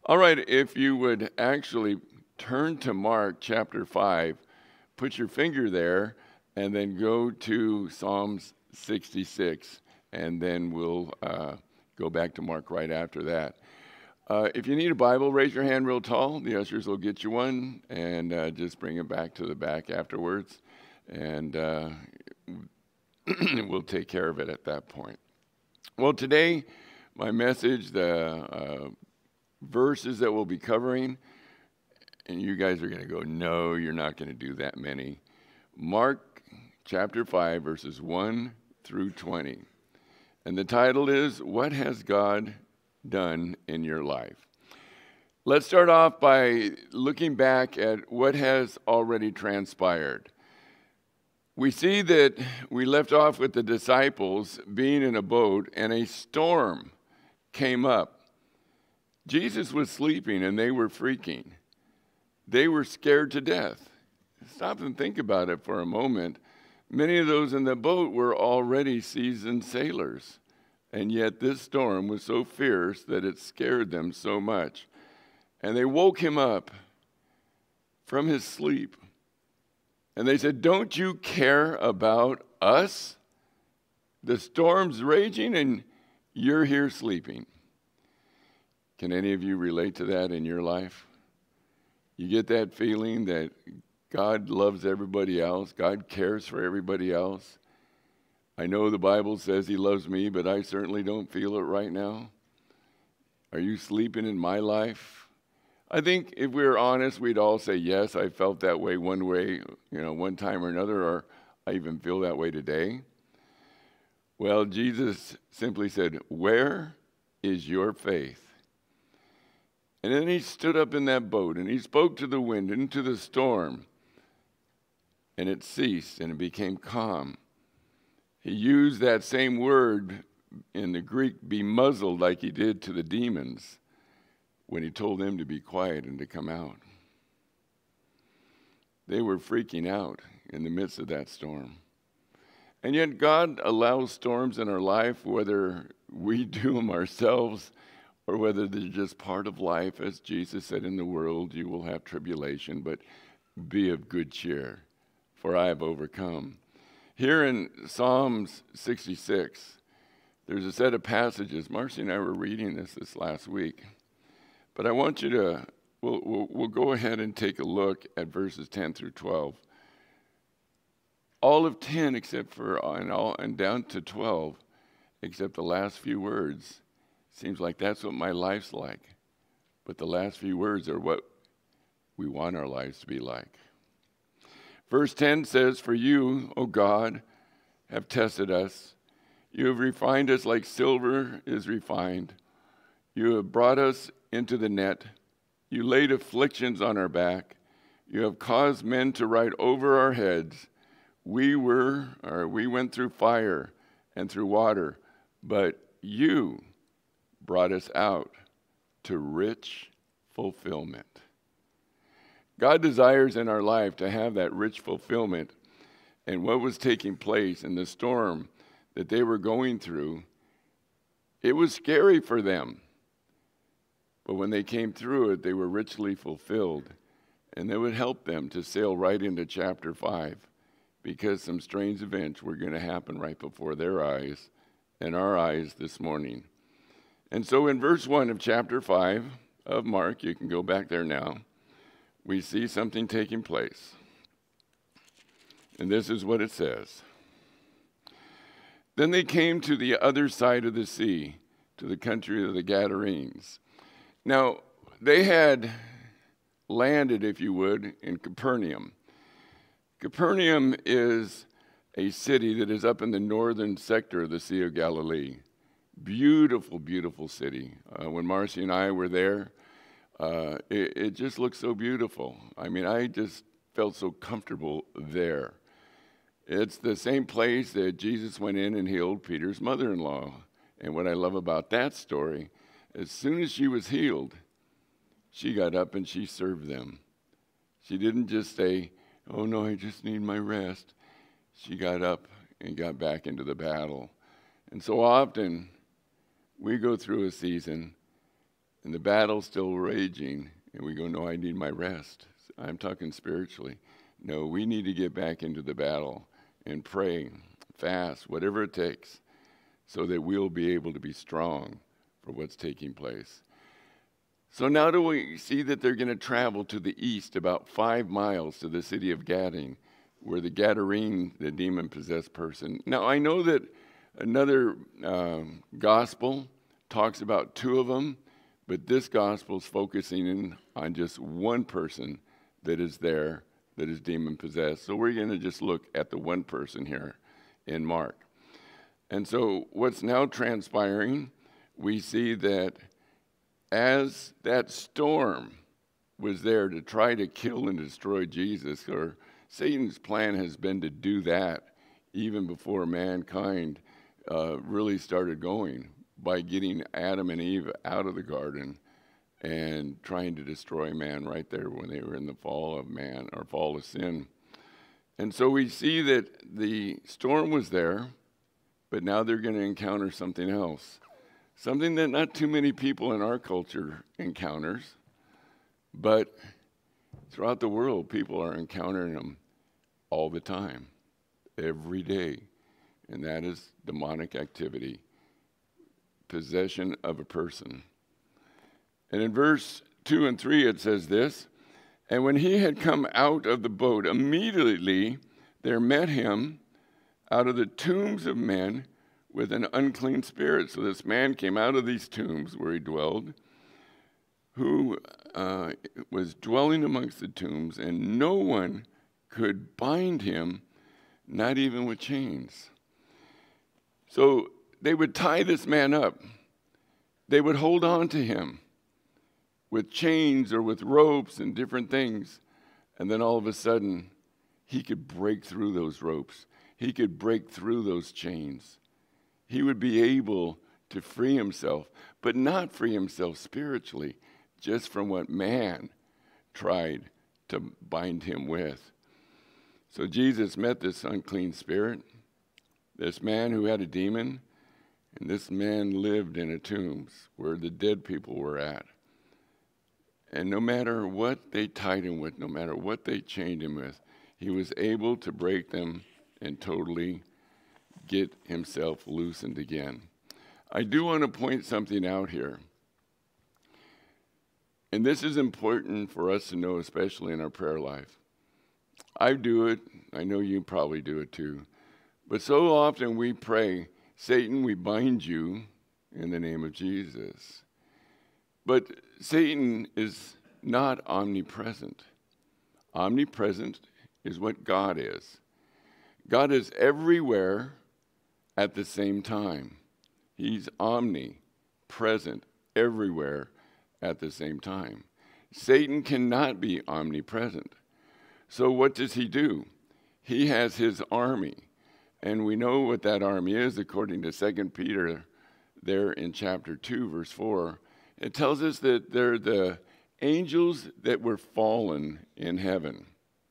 All right, if you would actually turn to Mark chapter 5, put your finger there, and then go to Psalms 66, and then we'll go back to Mark right after that. If you need a Bible, raise your hand real tall. The ushers will get you one, and just bring it back to the back afterwards, and we'll take care of it at that point. Well, today, my message, the verses that we'll be covering, and you guys are going to go, no, you're not going to do that many. Mark chapter 5, verses 1 through 20. And the title is, What Has God Done in Your Life? Let's start off by looking back at what has already transpired. We see that we left off with the disciples being in a boat, and a storm came up. Jesus was sleeping, and they were freaking. They were scared to death. Stop and think about it for a moment. Many of those in the boat were already seasoned sailors, and yet this storm was so fierce that it scared them so much. And they woke him up from his sleep. And they said, don't you care about us? The storm's raging and you're here sleeping. Can any of you relate to that in your life? You get that feeling that God loves everybody else. God cares for everybody else. I know the Bible says he loves me, but I certainly don't feel it right now. Are you sleeping in my life? I think if we were honest, we'd all say, yes, I felt that way, one time or another, or I even feel that way today. Well, Jesus simply said, where is your faith? And then he stood up in that boat, and he spoke to the wind and to the storm, and it ceased, and it became calm. He used that same word in the Greek, be muzzled, like he did to the demons, when he told them to be quiet and to come out. They were freaking out in the midst of that storm. And yet God allows storms in our life, whether we do them ourselves or whether they're just part of life. As Jesus said, in the world you will have tribulation, but be of good cheer, for I have overcome. Here in Psalms 66, there's a set of passages. Marcy and I were reading this last week. But I want you to, we'll go ahead and take a look at verses 10 through 12. All of 10 except for, and down to 12, except the last few words. Seems like that's what my life's like. But the last few words are what we want our lives to be like. Verse 10 says, for you, O God, have tested us. You have refined us like silver is refined. You have brought us into the net. You laid afflictions on our back. You have caused men to ride over our heads. We went through fire and through water, but you brought us out to rich fulfillment. God desires in our life to have that rich fulfillment. And what was taking place in the storm that they were going through, it was scary for them. But when they came through it, they were richly fulfilled. And that would help them to sail right into chapter 5, because some strange events were going to happen right before their eyes and our eyes this morning. And so in verse 1 of chapter 5 of Mark, you can go back there now, we see something taking place. And this is what it says. Then they came to the other side of the sea, to the country of the Gadarenes. Now, they had landed, if you would, in Capernaum. Capernaum is a city that is up in the northern sector of the Sea of Galilee. Beautiful, beautiful city. When Marcy and I were there, it just looked so beautiful. I mean, I just felt so comfortable there. It's the same place that Jesus went in and healed Peter's mother-in-law. And what I love about that story, as soon as she was healed, she got up and she served them. She didn't just say, oh no, I just need my rest. She got up and got back into the battle. And so often we go through a season and the battle's still raging, and we go, no, I need my rest. I'm talking spiritually. No, we need to get back into the battle and pray, fast, whatever it takes, so that we'll be able to be strong for what's taking place. So now do we see that they're going to travel to the east about 5 miles to the city of Gadding, where the Gadarene, the demon-possessed person. Now I know that another gospel talks about 2 of them, but this gospel is focusing in on just one person that is there, that is demon-possessed. So we're going to just look at the one person here in Mark. And so what's now transpiring, we see that as that storm was there to try to kill and destroy Jesus, or Satan's plan has been to do that even before mankind really started going, by getting Adam and Eve out of the garden and trying to destroy man right there when they were in the fall of man, or fall of sin. And so we see that the storm was there, but now they're going to encounter something else. Something that not too many people in our culture encounters, but throughout the world, people are encountering them all the time, every day. And that is demonic activity, possession of a person. And in verse 2 and 3, it says this, and when he had come out of the boat, immediately there met him out of the tombs of men with an unclean spirit. So this man came out of these tombs where he dwelled, who was dwelling amongst the tombs, and no one could bind him, not even with chains. So they would tie this man up. They would hold on to him with chains or with ropes and different things. And then all of a sudden, he could break through those ropes. He could break through those chains. He would be able to free himself, but not free himself spiritually, just from what man tried to bind him with. So Jesus met this unclean spirit, this man who had a demon, and this man lived in a tombs where the dead people were at. And no matter what they tied him with, no matter what they chained him with, he was able to break them and totally get himself loosened again. I do want to point something out here. And this is important for us to know, especially in our prayer life. I do it. I know you probably do it too. But so often we pray, Satan, we bind you in the name of Jesus. But Satan is not omnipresent. Omnipresent is what God is. God is everywhere at the same time. He's omnipresent everywhere at the same time. Satan cannot be omnipresent. So what does he do? He has his army. And we know what that army is according to 2 Peter there in chapter 2, verse 4. It tells us that they're the angels that were fallen in heaven.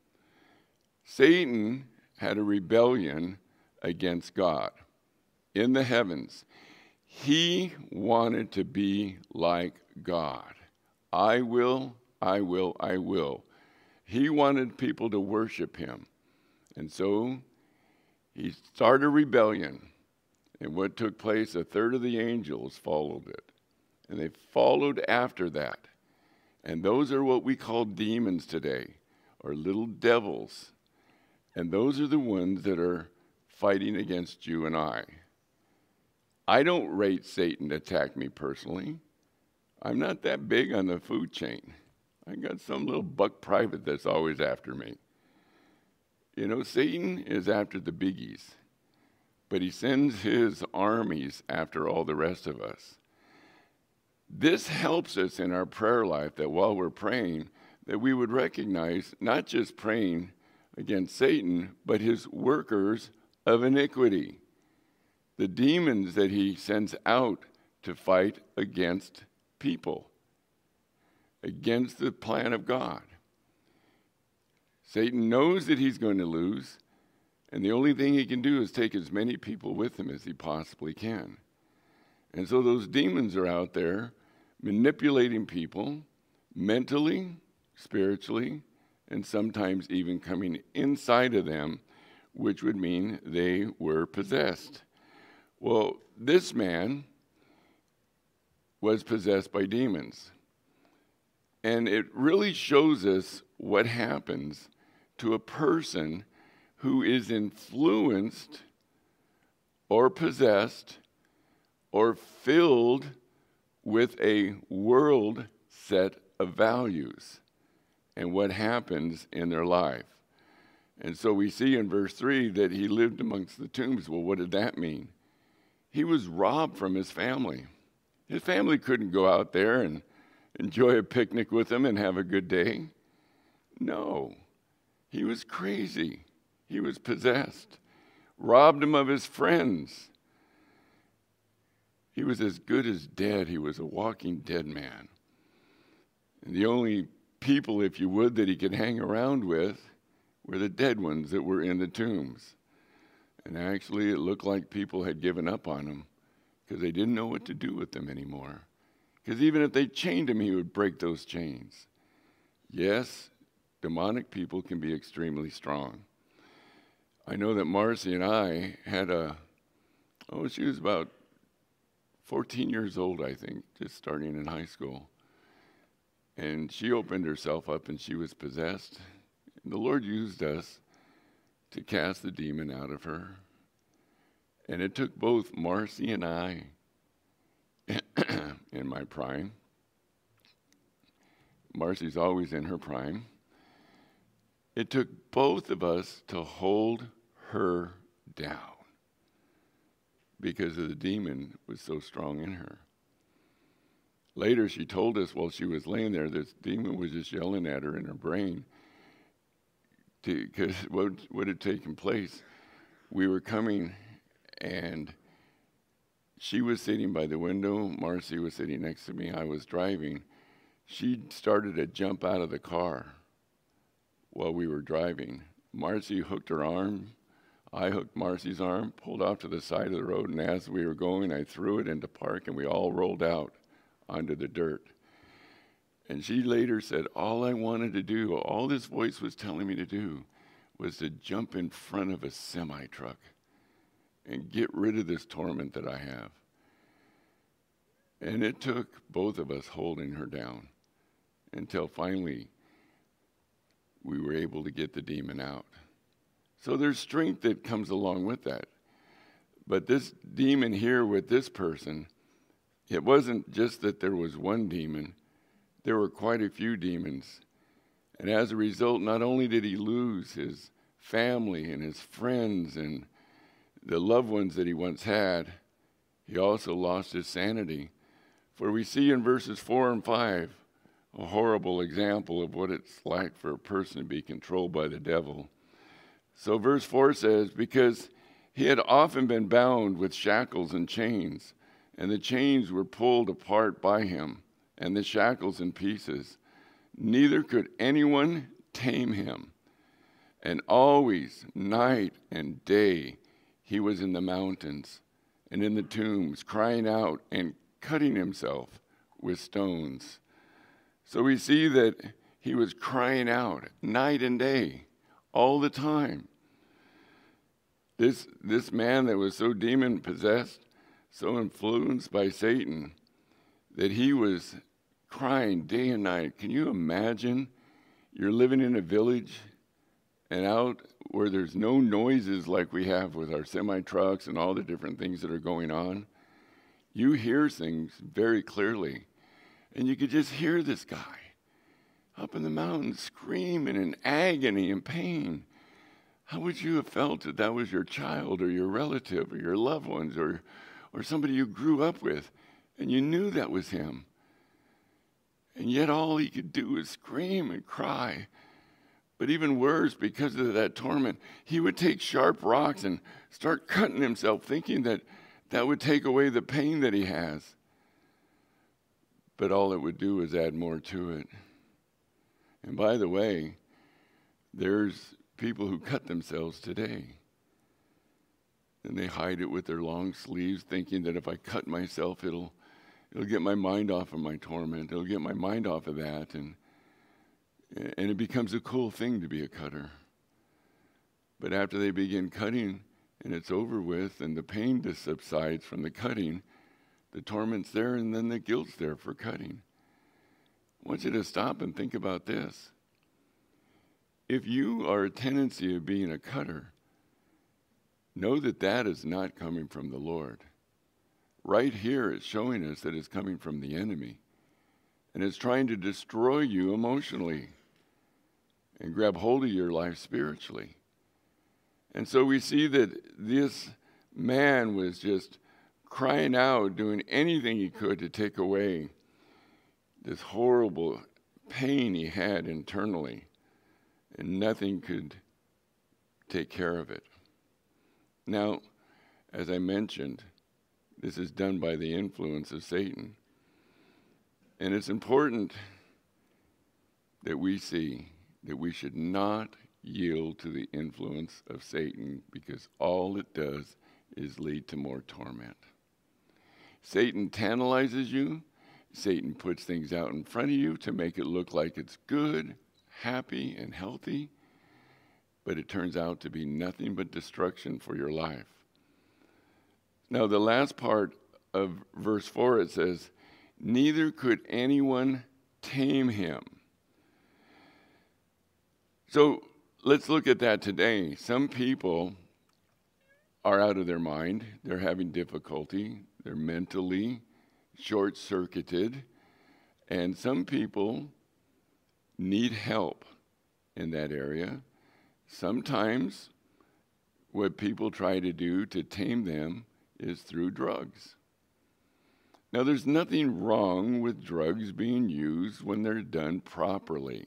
Satan had a rebellion against God in the heavens. He wanted to be like God. I will, I will, I will. He wanted people to worship him. And so he started a rebellion. And what took place, a third of the angels followed it. And they followed after that. And those are what we call demons today, or little devils. And those are the ones that are fighting against you and I. I don't rate Satan to attack me personally. I'm not that big on the food chain. I got some little buck private that's always after me. You know, Satan is after the biggies, but he sends his armies after all the rest of us. This helps us in our prayer life, that while we're praying, that we would recognize not just praying against Satan, but his workers of iniquity, the demons that he sends out to fight against people, against the plan of God. Satan knows that he's going to lose, and the only thing he can do is take as many people with him as he possibly can. And so those demons are out there, manipulating people mentally, spiritually, and sometimes even coming inside of them, which would mean they were possessed. Well, this man was possessed by demons. And it really shows us what happens to a person who is influenced or possessed or filled with a world set of values and what happens in their life. And so we see in verse 3 that he lived amongst the tombs. Well, what did that mean? He was robbed from his family. His family couldn't go out there and enjoy a picnic with him and have a good day. No, he was crazy. He was possessed. Robbed him of his friends. He was as good as dead. He was a walking dead man. And the only people, if you would, that he could hang around with were the dead ones that were in the tombs. And actually, it looked like people had given up on him because they didn't know what to do with them anymore. Because even if they chained him, he would break those chains. Yes, demonic people can be extremely strong. I know that Marcy and I had she was about 14 years old, I think, just starting in high school. And she opened herself up and she was possessed. And the Lord used us to cast the demon out of her. And it took both Marcy and I in my prime. Marcy's always in her prime. It took both of us to hold her down because of the demon was so strong in her. Later, she told us while she was laying there, this demon was just yelling at her in her brain because what had taken place. We were coming, and she was sitting by the window. Marcy was sitting next to me. I was driving. She started to jump out of the car while we were driving. Marcy hooked her arm. I hooked Marcy's arm, pulled off to the side of the road, and as we were going, I threw it into park, and we all rolled out onto the dirt. And she later said, all I wanted to do, all this voice was telling me to do, was to jump in front of a semi-truck and get rid of this torment that I have. And it took both of us holding her down until finally we were able to get the demon out. So there's strength that comes along with that. But this demon here with this person, it wasn't just that there was one demon, there were quite a few demons. And as a result, not only did he lose his family and his friends and the loved ones that he once had, he also lost his sanity. For we see in verses 4 and 5 a horrible example of what it's like for a person to be controlled by the devil. So verse 4 says, because he had often been bound with shackles and chains, and the chains were pulled apart by him, and the shackles in pieces. Neither could anyone tame him. And always, night and day, he was in the mountains and in the tombs, crying out and cutting himself with stones. So we see that he was crying out night and day, all the time. This man that was so demon-possessed, so influenced by Satan, that he was crying day and night. Can you imagine? You're living in a village and out where there's no noises like we have with our semi-trucks and all the different things that are going on. You hear things very clearly. And you could just hear this guy up in the mountains screaming in agony and pain. How would you have felt if that was your child or your relative or your loved ones or somebody you grew up with and you knew that was him? And yet all he could do was scream and cry. But even worse, because of that torment, he would take sharp rocks and start cutting himself, thinking that that would take away the pain that he has. But all it would do is add more to it. And by the way, there's people who cut themselves today. And they hide it with their long sleeves, thinking that if I cut myself, it'll It'll get my mind off of my torment. It'll get my mind off of that. And it becomes a cool thing to be a cutter. But after they begin cutting and it's over with and the pain subsides from the cutting, the torment's there and then the guilt's there for cutting. I want you to stop and think about this. If you are a tendency of being a cutter, know that that is not coming from the Lord. Right here it's showing us that it's coming from the enemy. And it's trying to destroy you emotionally and grab hold of your life spiritually. And so we see that this man was just crying out, doing anything he could to take away this horrible pain he had internally, and nothing could take care of it. Now, as I mentioned, this is done by the influence of Satan. And it's important that we see that we should not yield to the influence of Satan, because all it does is lead to more torment. Satan tantalizes you. Satan puts things out in front of you to make it look like it's good, happy, and healthy, but it turns out to be nothing but destruction for your life. Now, the last part of verse 4, it says, neither could anyone tame him. So let's look at that today. Some people are out of their mind. They're having difficulty. They're mentally short-circuited. And some people need help in that area. Sometimes what people try to do to tame them is through drugs. Now, there's nothing wrong with drugs being used when they're done properly.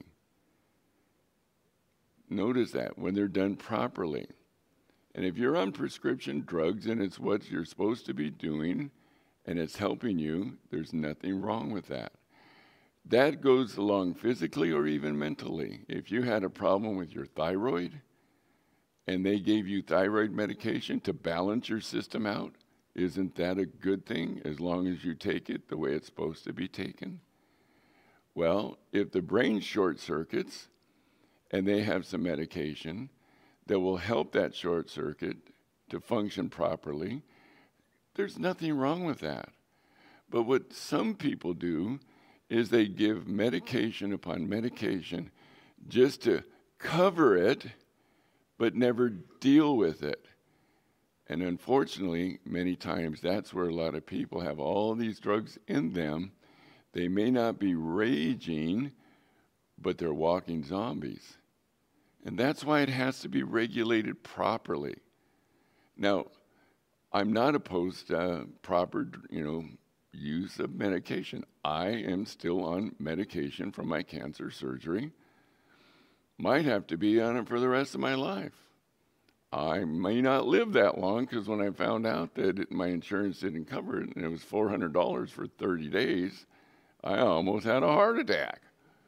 Notice that, when they're done properly. And if you're on prescription drugs and it's what you're supposed to be doing and it's helping you, there's nothing wrong with that. That goes along physically or even mentally. If you had a problem with your thyroid and they gave you thyroid medication to balance your system out, isn't that a good thing as long as you take it the way it's supposed to be taken? Well, if the brain short circuits and they have some medication that will help that short circuit to function properly, there's nothing wrong with that. But what some people do is they give medication upon medication just to cover it, but never deal with it. And unfortunately, many times that's where a lot of people have all these drugs in them. They may not be raging, but they're walking zombies. And that's why it has to be regulated properly. Now, I'm not opposed to proper, use of medication. I am still on medication from my cancer surgery. Might have to be on it for the rest of my life. I may not live that long, because when I found out that my insurance didn't cover it and it was $400 for 30 days, I almost had a heart attack.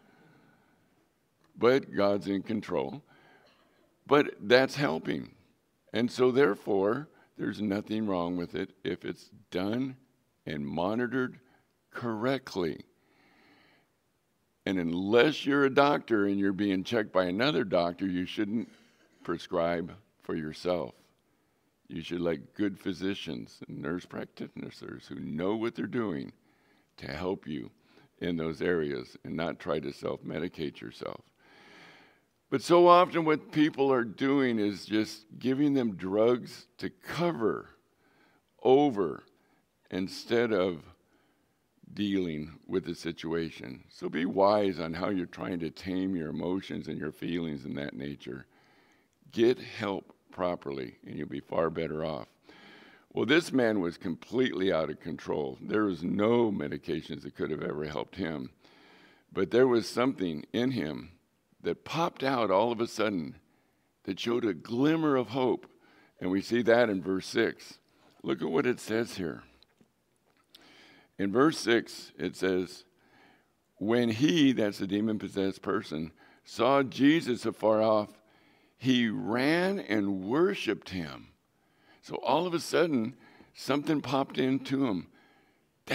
But God's in control. But that's helping. And so therefore, there's nothing wrong with it if it's done and monitored correctly. And unless you're a doctor and you're being checked by another doctor, you shouldn't prescribe for yourself. You should let good physicians and nurse practitioners who know what they're doing to help you in those areas and not try to self-medicate yourself. But so often what people are doing is just giving them drugs to cover over instead of dealing with the situation. So be wise on how you're trying to tame your emotions and your feelings in that nature. Get help properly, and you'll be far better off. Well, this man was completely out of control. There was no medications that could have ever helped him. But there was something in him that popped out all of a sudden that showed a glimmer of hope. And we see that in verse 6. Look at what it says here. In verse 6, it says, when he, that's the demon-possessed person, saw Jesus afar off, he ran and worshiped him. So all of a sudden, something popped into him. That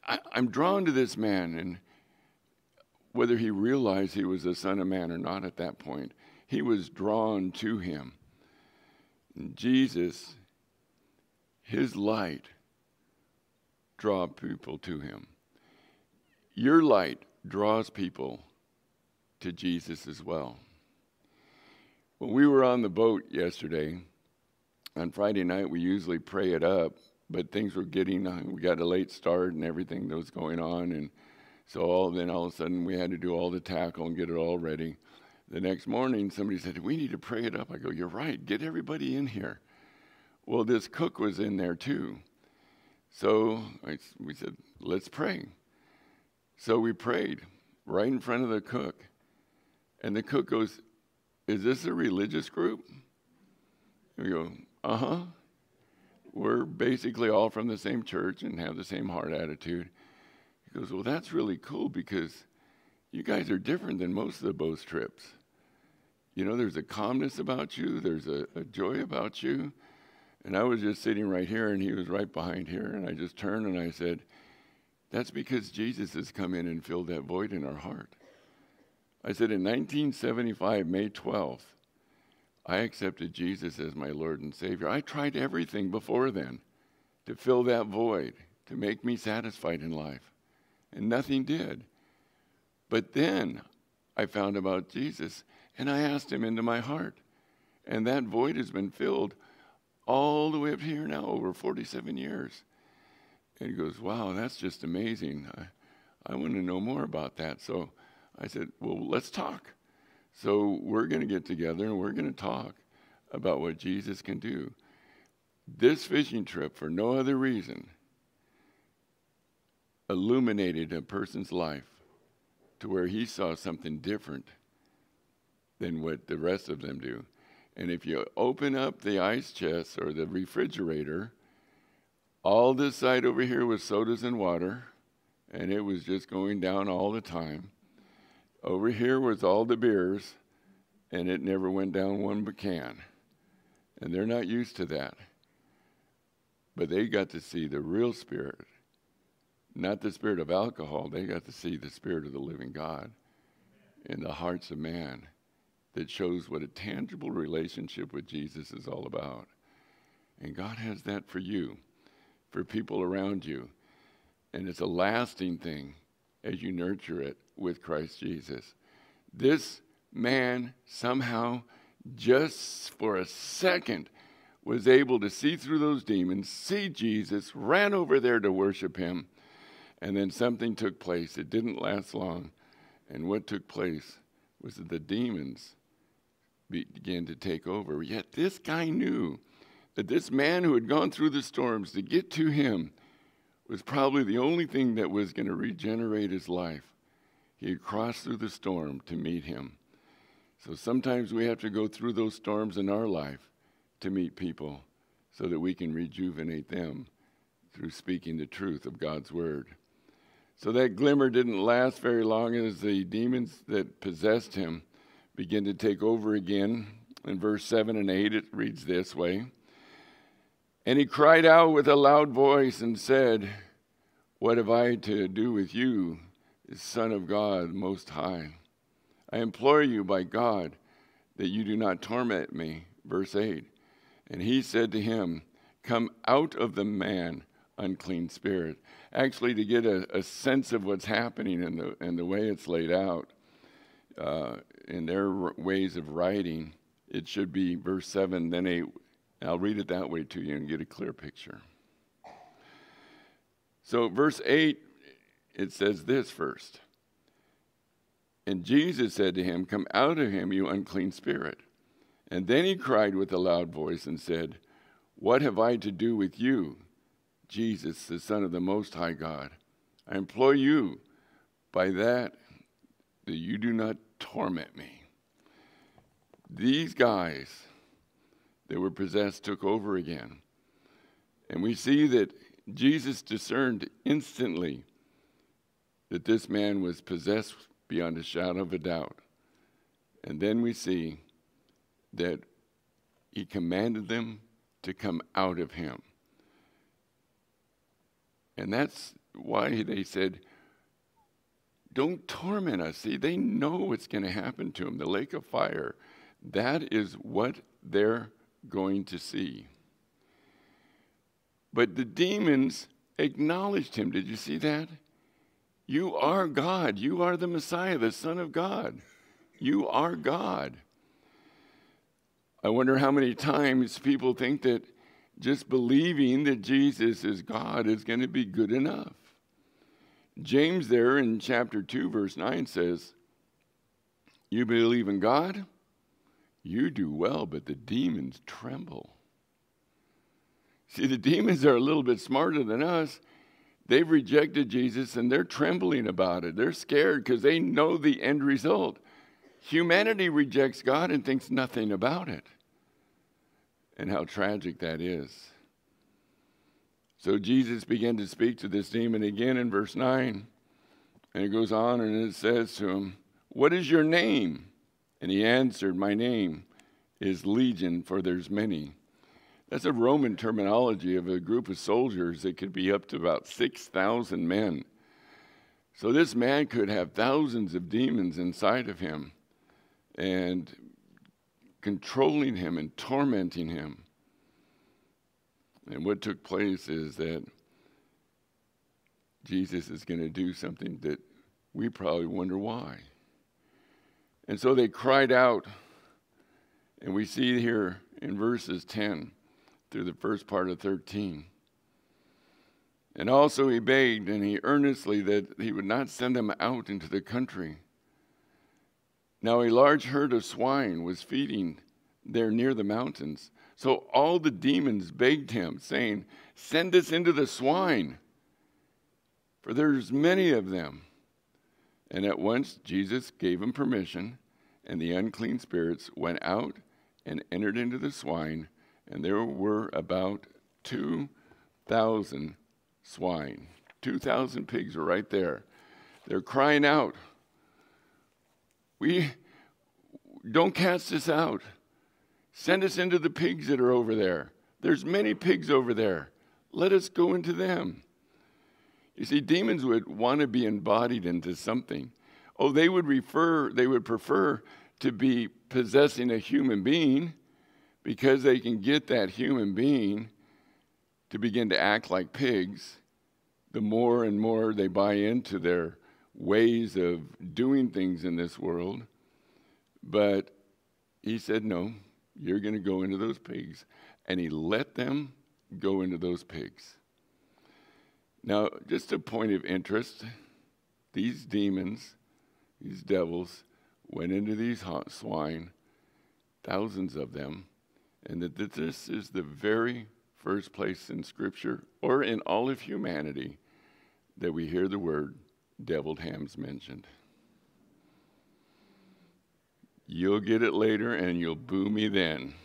I'm drawn to this man, and whether he realized he was the Son of Man or not at that point, he was drawn to him. And Jesus, his light, draw people to him. Your light draws people to Jesus as well. When we were on the boat yesterday, on Friday night, we usually pray it up, but things were we got a late start and everything that was going on, and so all of a sudden we had to do all the tackle and get it all ready. The next morning, somebody said, we need to pray it up. I go, you're right, get everybody in here. Well, this cook was in there too. So we said, let's pray. So we prayed right in front of the cook. And the cook goes, is this a religious group? We go, uh-huh. We're basically all from the same church and have the same heart attitude. He goes, well, that's really cool because you guys are different than most of the boat trips. You know, there's a calmness about you. There's a joy about you. And I was just sitting right here, and he was right behind here. And I just turned and I said, that's because Jesus has come in and filled that void in our heart. I said, in 1975, May 12th, I accepted Jesus as my Lord and Savior. I tried everything before then to fill that void, to make me satisfied in life. And nothing did. But then I found about Jesus, and I asked him into my heart. And that void has been filled all the way up here now, over 47 years. And he goes, wow, that's just amazing. I want to know more about that. So I said, well, let's talk. So we're going to get together and we're going to talk about what Jesus can do. This fishing trip, for no other reason, illuminated a person's life to where he saw something different than what the rest of them do. And if you open up the ice chest or the refrigerator, all this side over here was sodas and water, and it was just going down all the time. Over here was all the beers, and it never went down one can. And they're not used to that. But they got to see the real spirit, not the spirit of alcohol. They got to see the spirit of the living God in the hearts of man that shows what a tangible relationship with Jesus is all about. And God has that for you, for people around you. And it's a lasting thing as you nurture it with Christ Jesus. This man somehow, just for a second, was able to see through those demons, see Jesus, ran over there to worship him, and then something took place. It didn't last long. And what took place was that the demons began to take over. Yet this guy knew that this man who had gone through the storms to get to him was probably the only thing that was going to regenerate his life. He had crossed through the storm to meet him. So sometimes we have to go through those storms in our life to meet people so that we can rejuvenate them through speaking the truth of God's word. So that glimmer didn't last very long as the demons that possessed him began to take over again. In verse 7 and 8, it reads this way. And he cried out with a loud voice and said, what have I to do with you, Son of God Most High? I implore you by God that you do not torment me. Verse 8. And he said to him, come out of the man, unclean spirit. Actually, to get a sense of what's happening and the way it's laid out in their ways of writing, it should be verse 7, then 8. I'll read it that way to you and get a clear picture. So verse 8, it says this first. And Jesus said to him, come out of him, you unclean spirit. And then he cried with a loud voice and said, what have I to do with you, Jesus, the Son of the Most High God? I implore you by that you do not torment me. These guys that were possessed took over again. And we see that Jesus discerned instantly that this man was possessed beyond a shadow of a doubt. And then we see that he commanded them to come out of him. And that's why they said, don't torment us. See, they know what's going to happen to them. The lake of fire, that is what they're going to see. But the demons acknowledged him. Did you see that? You are God. You are the Messiah, the Son of God. You are God. I wonder how many times people think that just believing that Jesus is God is going to be good enough. James there in chapter 2, verse 9 says, you believe in God? You do well, but the demons tremble. See, the demons are a little bit smarter than us. They've rejected Jesus and they're trembling about it. They're scared because they know the end result. Humanity rejects God and thinks nothing about it. And how tragic that is. So Jesus began to speak to this demon again in verse 9. And it goes on and it says to him, what is your name? And he answered, my name is Legion, for there's many. That's a Roman terminology of a group of soldiers that could be up to about 6,000 men. So this man could have thousands of demons inside of him and controlling him and tormenting him. And what took place is that Jesus is going to do something that we probably wonder why. And so they cried out, and we see here in verses 10 through the first part of 13. And also he begged, and he earnestly that he would not send them out into the country. Now a large herd of swine was feeding there near the mountains. So all the demons begged him, saying, send us into the swine, for there's many of them. And at once Jesus gave him permission, and the unclean spirits went out and entered into the swine, and there were about 2,000 swine. 2,000 pigs are right there. They're crying out, we don't cast us out. Send us into the pigs that are over there. There's many pigs over there. Let us go into them. You see, demons would want to be embodied into something. Oh, they would prefer to be possessing a human being because they can get that human being to begin to act like pigs. The more and more they buy into their ways of doing things in this world. But he said, no, you're going to go into those pigs. And he let them go into those pigs. Now, just a point of interest, these demons, these devils, went into these swine, thousands of them, and that this is the very first place in Scripture, or in all of humanity, that we hear the word deviled hams mentioned. You'll get it later, and you'll boo me then.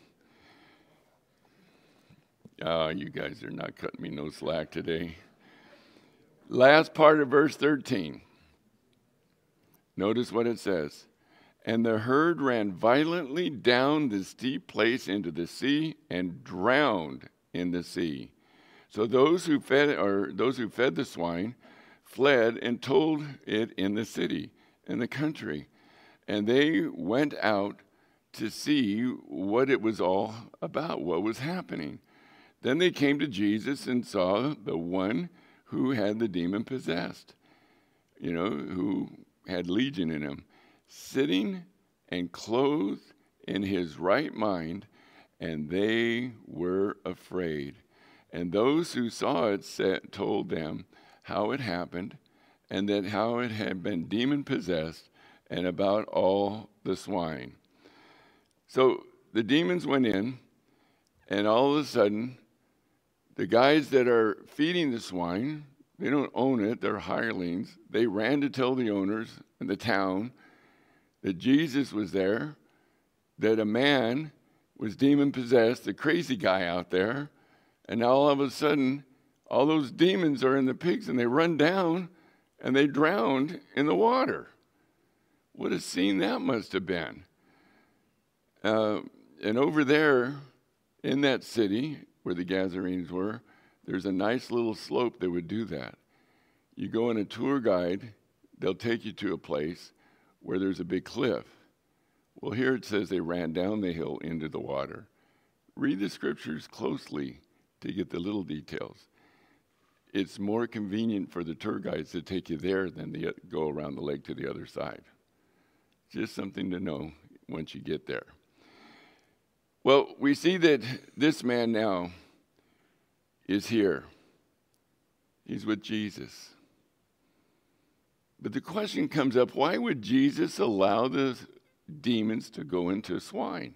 You guys are not cutting me no slack today. Last part of verse 13. Notice what it says. And the herd ran violently down the steep place into the sea and drowned in the sea. So those who fed the swine fled and told it in the city, in the country. And they went out to see what it was all about, what was happening. Then they came to Jesus and saw the one who had the demon possessed, who had legion in him, sitting and clothed in his right mind, and they were afraid. And those who saw it told them how it happened, and that how it had been demon-possessed, and about all the swine. So the demons went in, and all of a sudden, the guys that are feeding the swine, they don't own it, they're hirelings. They ran to tell the owners in the town that Jesus was there, that a man was demon-possessed, the crazy guy out there, and now all of a sudden, all those demons are in the pigs, and they run down, and they drowned in the water. What a scene that must have been. And over there, in that city where the Gadarenes were, there's a nice little slope that would do that. You go on a tour guide, they'll take you to a place where there's a big cliff. Well, here it says they ran down the hill into the water. Read the scriptures closely to get the little details. It's more convenient for the tour guides to take you there than to go around the lake to the other side. Just something to know once you get there. Well, we see that this man now is here. He's with Jesus. But the question comes up, why would Jesus allow the demons to go into swine?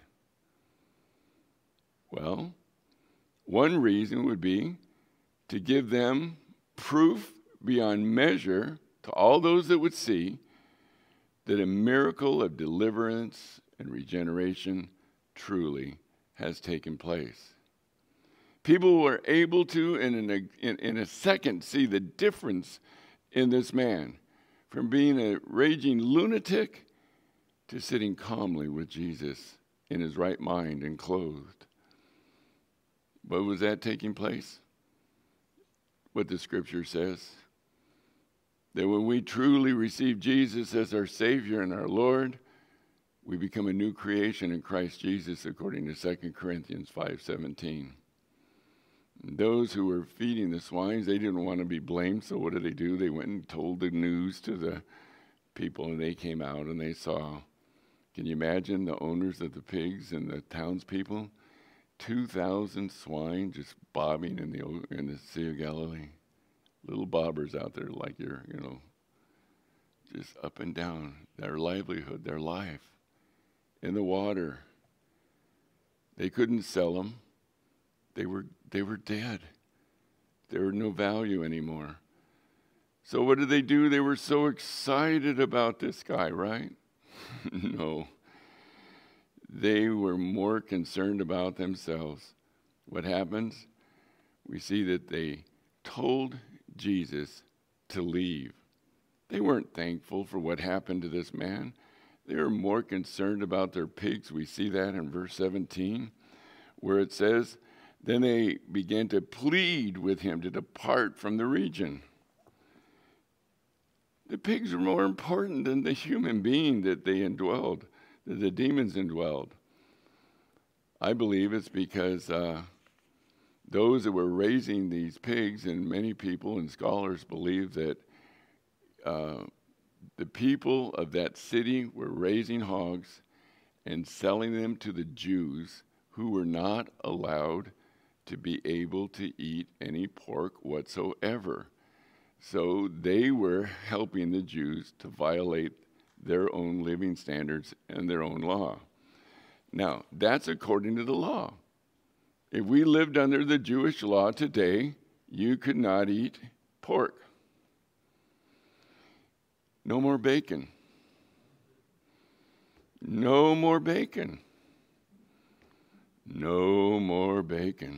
Well, one reason would be to give them proof beyond measure to all those that would see that a miracle of deliverance and regeneration truly has taken place. People were able to, in a second, see the difference in this man, from being a raging lunatic to sitting calmly with Jesus in his right mind and clothed. What was that taking place? What the scripture says, that when we truly receive Jesus as our Savior and our Lord, we become a new creation in Christ Jesus, according to 2 Corinthians 5:17. Those who were feeding the swines, they didn't want to be blamed, so what did? They went and told the news to the people, and they came out and they saw. Can you imagine the owners of the pigs and the townspeople? 2,000 swine just bobbing in the Sea of Galilee. Little bobbers out there like just up and down. Their livelihood, their life. In the water. They couldn't sell them. They were dead. They were no value anymore. So what did they do? They were so excited about this guy, right? No. They were more concerned about themselves. What happens? We see that they told Jesus to leave. They weren't thankful for what happened to this man. They were more concerned about their pigs. We see that in verse 17, where it says, then they began to plead with him to depart from the region. The pigs were more important than the human being that they indwelled, that the demons indwelled. I believe it's because those that were raising these pigs, and many people and scholars believe that the people of that city were raising hogs and selling them to the Jews, who were not allowed to be able to eat any pork whatsoever. So they were helping the Jews to violate their own living standards and their own law. Now, that's according to the law. If we lived under the Jewish law today, you could not eat pork. No more bacon. No more bacon. No more bacon.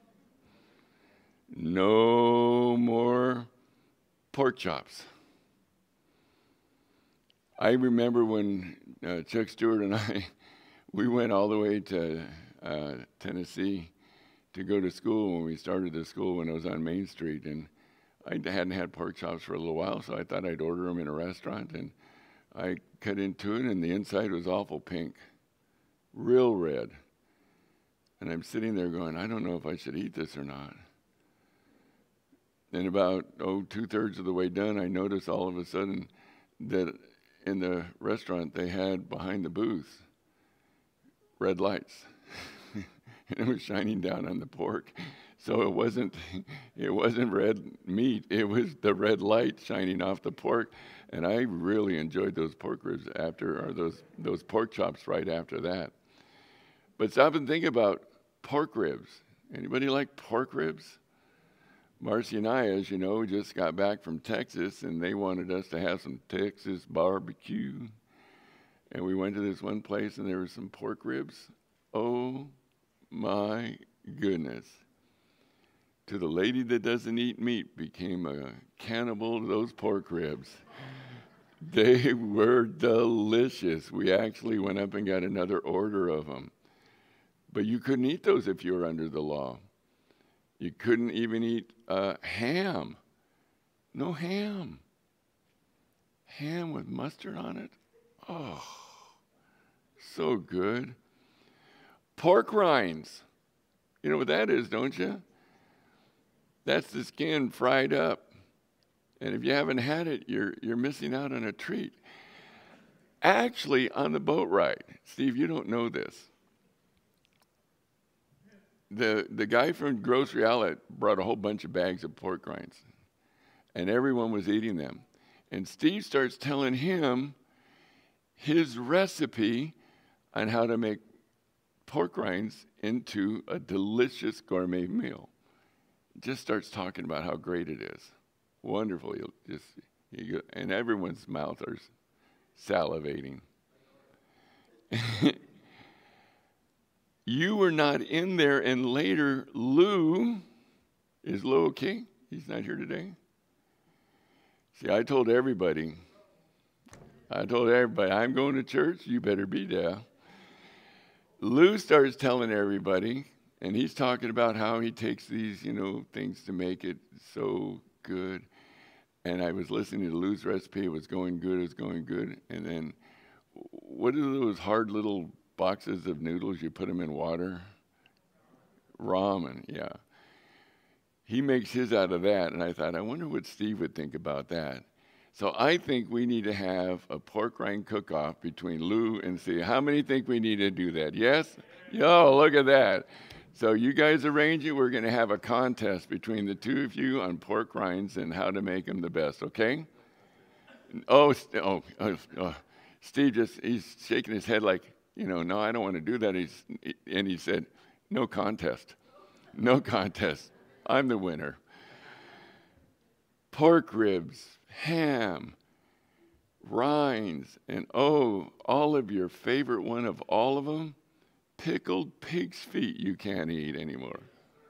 No more pork chops. I remember when Chuck Stewart and I, we went all the way to Tennessee to go to school when we started the school when it was on Main Street, and I hadn't had pork chops for a little while, so I thought I'd order them in a restaurant, and I cut into it, and the inside was awful pink, real red. And I'm sitting there going, I don't know if I should eat this or not. And about, 2/3 of the way done, I noticed all of a sudden that in the restaurant they had behind the booth red lights. And it was shining down on the pork. So it wasn't red meat. It was the red light shining off the pork. And I really enjoyed those pork ribs those pork chops right after that. But stop and think about pork ribs. Anybody like pork ribs? Marcy and I, as you know, just got back from Texas, and they wanted us to have some Texas barbecue. And we went to this one place, and there were some pork ribs. Oh, my goodness. To the lady that doesn't eat meat became a cannibal of those pork ribs. They were delicious. We actually went up and got another order of them. But you couldn't eat those if you were under the law. You couldn't even eat ham. No ham. Ham with mustard on it. Oh, so good. Pork rinds. You know what that is, don't you? That's the skin fried up. And if you haven't had it, you're missing out on a treat. Actually, on the boat ride, Steve, you don't know this. The guy from Grocery Outlet brought a whole bunch of bags of pork rinds, and everyone was eating them. And Steve starts telling him his recipe on how to make pork rinds into a delicious gourmet meal. Just starts talking about how great it is. Wonderful. And everyone's mouth are salivating. You were not in there, and later Lou, is Lou okay? He's not here today? See, I told everybody, I'm going to church, you better be there. Lou starts telling everybody, and he's talking about how he takes these, things to make it so good. And I was listening to Lou's recipe, it was going good. And then, what are those hard little boxes of noodles, you put them in water? Ramen, yeah. He makes his out of that, and I thought, I wonder what Steve would think about that. So I think we need to have a pork rind cook-off between Lou and Steve. How many think we need to do that? Yes? Yo, look at that. So you guys arrange it. We're going to have a contest between the two of you on pork rinds and how to make them the best, okay? Steve he's shaking his head like, no, I don't want to do that. And he said, no contest. No contest. I'm the winner. Pork ribs, ham, rinds, and all of your favorite one of all of them, pickled pig's feet you can't eat anymore.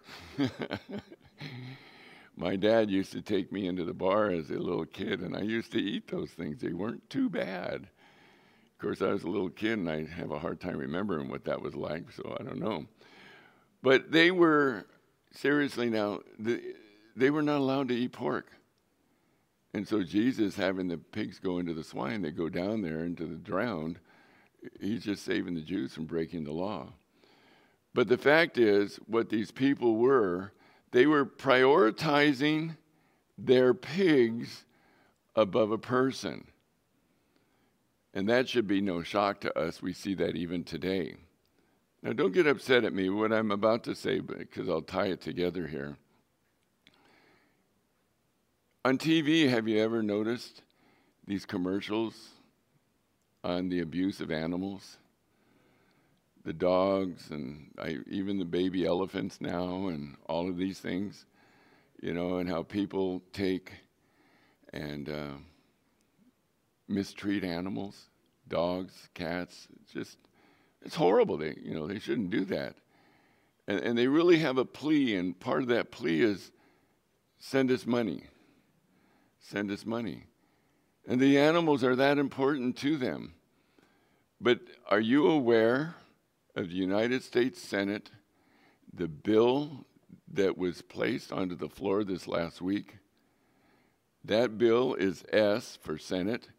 My dad used to take me into the bar as a little kid, and I used to eat those things. They weren't too bad. Of course, I was a little kid, and I have a hard time remembering what that was like, so I don't know. But they were, seriously now, they were not allowed to eat pork. And so Jesus, having the pigs go into the swine, they go down there into the drowned, he's just saving the Jews from breaking the law. But the fact is, what these people were, they were prioritizing their pigs above a person. And that should be no shock to us. We see that even today. Now, don't get upset at me what I'm about to say, because I'll tie it together here. On TV, have you ever noticed these commercials on the abuse of animals? The dogs and even the baby elephants now and all of these things, and how people take and mistreat animals, dogs, cats. It's horrible. They shouldn't do that. And they really have a plea, and part of that plea is send us money. Send us money. And the animals are that important to them. But are you aware of the United States Senate, the bill that was placed onto the floor this last week? That bill is S for Senate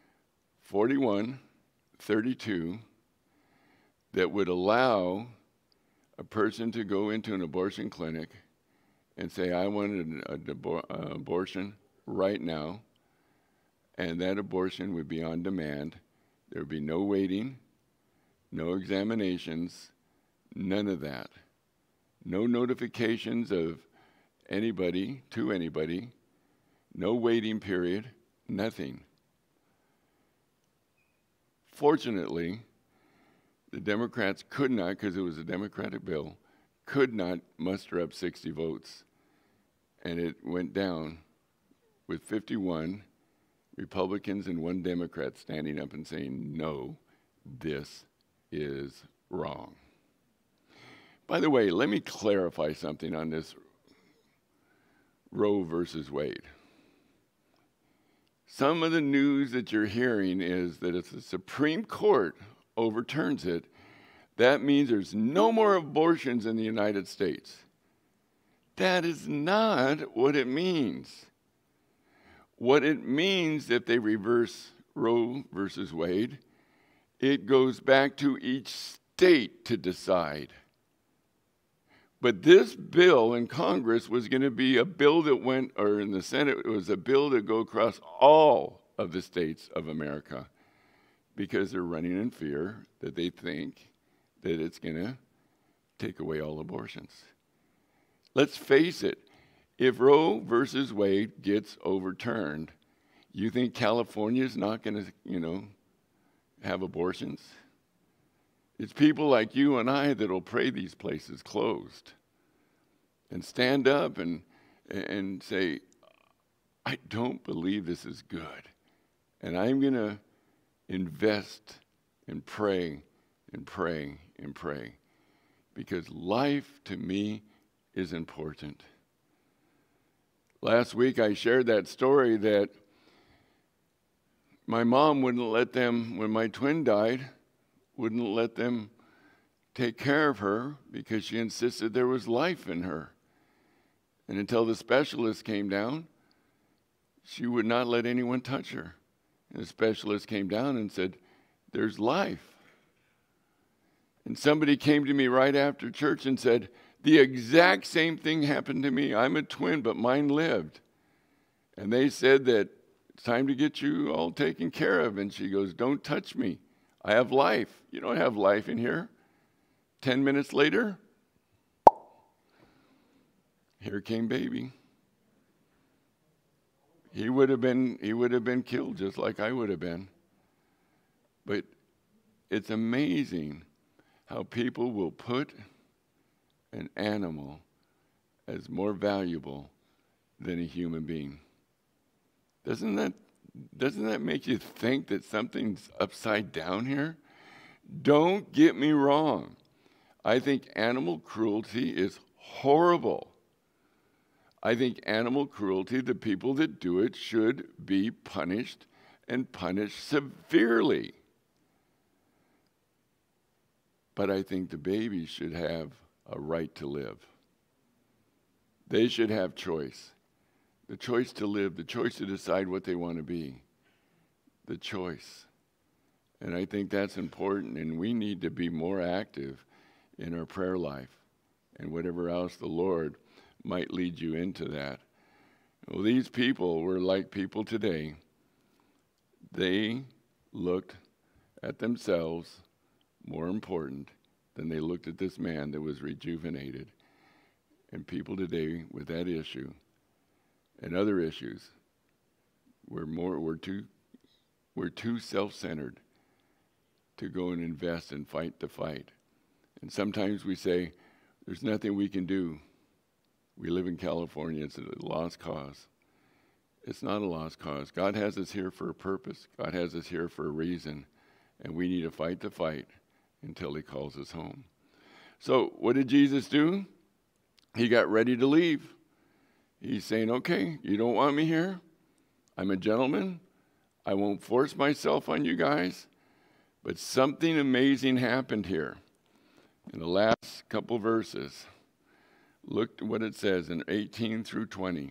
4132, that would allow a person to go into an abortion clinic and say, I want an abortion right now, and that abortion would be on demand. There would be no waiting, no examinations, none of that. No notifications of anybody to anybody, no waiting period, nothing. Fortunately, the Democrats could not, because it was a Democratic bill, could not muster up 60 votes. And it went down with 51 Republicans and 1 Democrat standing up and saying, no, this is wrong. By the way, let me clarify something on this Roe versus Wade. Some of the news that you're hearing is that if the Supreme Court overturns it, that means there's no more abortions in the United States. That is not what it means. What it means if they reverse Roe versus Wade, it goes back to each state to decide. But this bill in Congress was going to be a bill that went, or in the Senate, it was a bill that go across all of the states of America, because they're running in fear that they think that it's going to take away all abortions. Let's face it, if Roe versus Wade gets overturned, you think California is not going to, have abortions? It's people like you and I that will pray these places closed and stand up and say, I don't believe this is good. And I'm going to invest and pray and pray and pray, because life to me is important. Last week I shared that story that my mom wouldn't let them, when my twin died, wouldn't let them take care of her because she insisted there was life in her. And until the specialist came down, she would not let anyone touch her. And the specialist came down and said, there's life. And somebody came to me right after church and said, the exact same thing happened to me. I'm a twin, but mine lived. And they said that it's time to get you all taken care of. And she goes, don't touch me. I have life. You don't have life in here. 10 minutes later, here came baby. He would have been killed just like I would have been. But it's amazing how people will put an animal as more valuable than a human being. Doesn't that make you think that something's upside down here? Don't get me wrong. I think animal cruelty is horrible. I think animal cruelty, the people that do it should be punished, and punished severely. But I think the babies should have a right to live. They should have choice. The choice to live, the choice to decide what they want to be. The choice. And I think that's important, and we need to be more active in our prayer life and whatever else the Lord might lead you into that. Well, these people were like people today. They looked at themselves more important than they looked at this man that was rejuvenated. And people today with that issue and other issues, we're too self-centered to go and invest and fight the fight. And sometimes we say, there's nothing we can do. We live in California, it's a lost cause. It's not a lost cause. God has us here for a purpose. God has us here for a reason. And we need to fight the fight until he calls us home. So what did Jesus do? He got ready to leave. He's saying, okay, you don't want me here? I'm a gentleman. I won't force myself on you guys. But something amazing happened here. In the last couple verses, look at what it says in 18 through 20.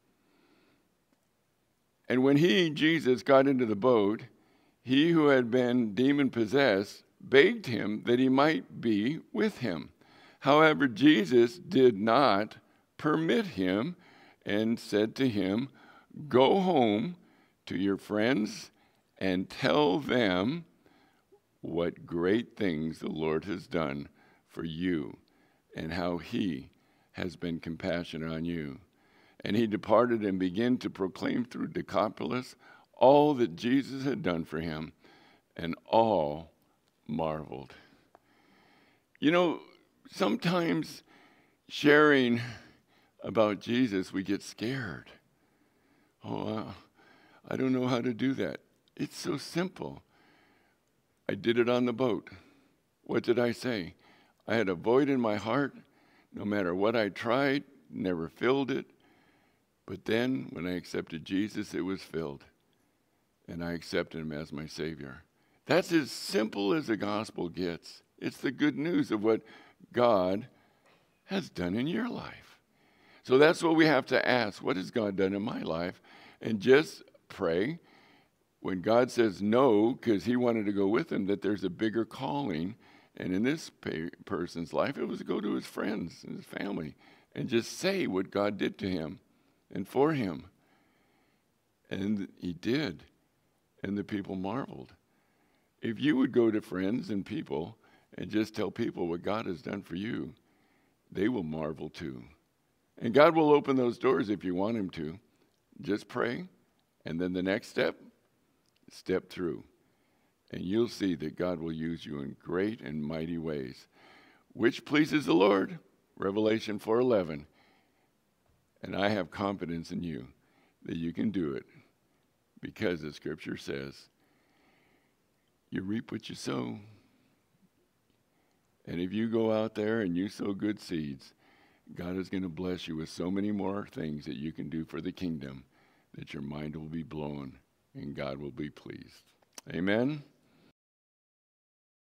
And when he, Jesus, got into the boat, he who had been demon-possessed begged him that he might be with him. However, Jesus did not permit him and said to him, go home to your friends and tell them what great things the Lord has done for you and how he has been compassionate on you. And he departed and began to proclaim through Decapolis all that Jesus had done for him, and all marveled. You know, sometimes sharing about Jesus, we get scared. Oh, I don't know how to do that. It's so simple. I did it on the boat. What did I say? I had a void in my heart. No matter what I tried, never filled it. But then when I accepted Jesus, it was filled. And I accepted him as my Savior. That's as simple as the gospel gets. It's the good news of what God has done in your life. So that's what we have to ask. What has God done in my life? And just pray when God says no, because he wanted to go with him, that there's a bigger calling. And in this person's life, it was to go to his friends and his family and just say what God did to him and for him. And he did. And the people marveled. If you would go to friends and people and just tell people what God has done for you, they will marvel too. And God will open those doors if you want him to. Just pray. And then the next step through. And you'll see that God will use you in great and mighty ways, which pleases the Lord. Revelation 4:11. And I have confidence in you that you can do it, because the scripture says, you reap what you sow. And if you go out there and you sow good seeds, God is going to bless you with so many more things that you can do for the kingdom that your mind will be blown and God will be pleased. Amen.